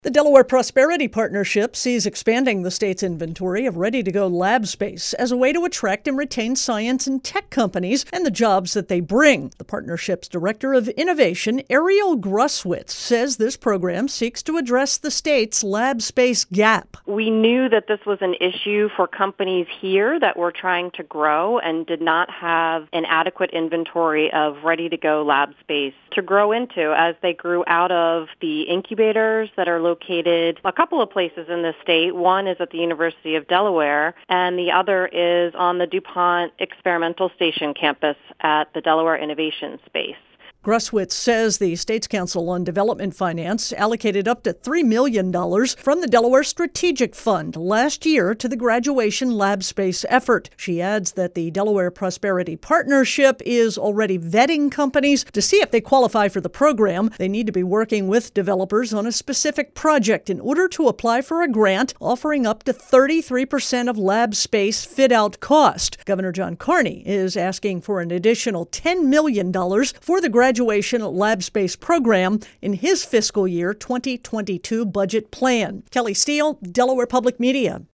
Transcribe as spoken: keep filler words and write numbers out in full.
The Delaware Prosperity Partnership sees expanding the state's inventory of ready-to-go lab space as a way to attract and retain science and tech companies and the jobs that they bring. The partnership's Director of Innovation, Ariel Gruswitz, says this program seeks to address the state's lab space gap. We knew that this was an issue for companies here that were trying to grow and did not have an adequate inventory of ready-to-go lab space to grow into as they grew out of the incubators that are located a couple of places in the state. One is at the University of Delaware, and the other is on the DuPont Experimental Station campus at the Delaware Innovation Space. Gruswitz says the state's Council on Development Finance allocated up to three million dollars from the Delaware Strategic Fund last year to the graduation lab space effort. She adds that the Delaware Prosperity Partnership is already vetting companies to see if they qualify for the program. They need to be working with developers on a specific project in order to apply for a grant offering up to thirty-three percent of lab space fit-out cost. Governor John Carney is asking for an additional ten million dollars for the graduation Graduation Lab Space program in his fiscal year twenty twenty-two budget plan. Kelly Steele, Delaware Public Media.